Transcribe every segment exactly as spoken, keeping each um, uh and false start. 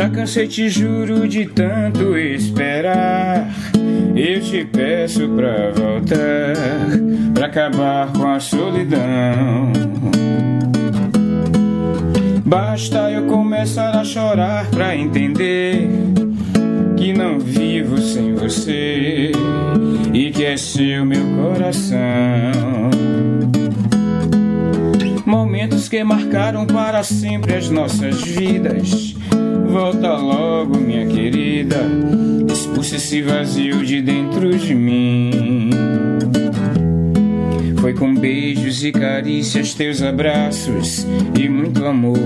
Já cansei, te juro, de tanto esperar. Eu te peço pra voltar, pra acabar com a solidão. Basta eu começar a chorar pra entender que não vivo sem você e que é seu meu coração. Momentos que marcaram para sempre as nossas vidas. Volta logo, minha querida, expulse esse vazio de dentro de mim. Foi com beijos e carícias, teus abraços e muito amor.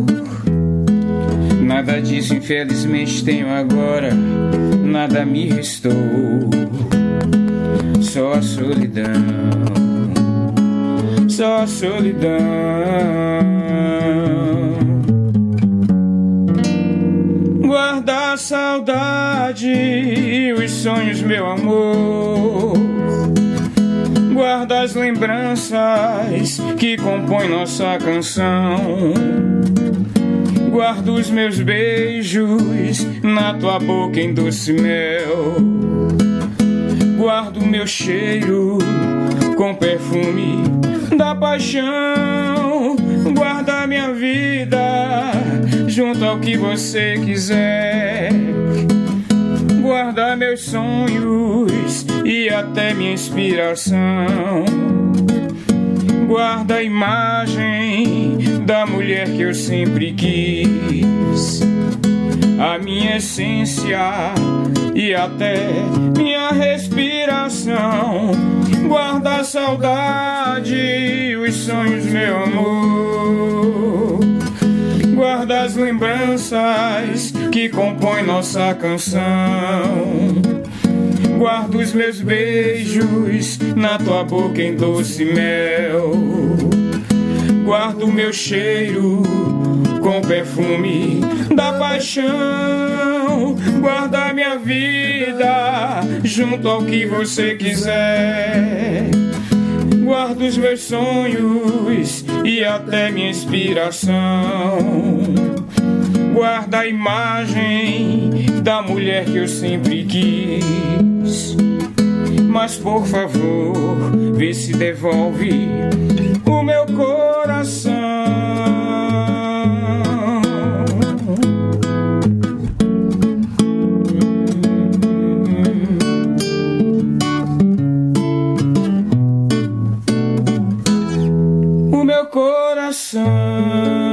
Nada disso infelizmente tenho agora, nada me restou, só a solidão, só a solidão. Guarda a saudade e os sonhos, meu amor. Guarda as lembranças que compõem nossa canção. Guardo os meus beijos na tua boca em doce mel. Guardo o meu cheiro com perfume da paixão. Guarda minha vida junto ao que você quiser. Guarda meus sonhos e até minha inspiração. Guarda a imagem da mulher que eu sempre quis, a minha essência e até minha respiração. Guarda a saudade e os sonhos, meu amor. Guarda as lembranças que compõem nossa canção. Guardo os meus beijos na tua boca em doce mel. Guardo o meu cheiro com perfume da paixão. Guarda minha vida junto ao que você quiser. Guardo os meus sonhos e até minha inspiração. Guarda a imagem da mulher que eu sempre quis. Mas por favor, vê se devolve o meu coração. O meu coração.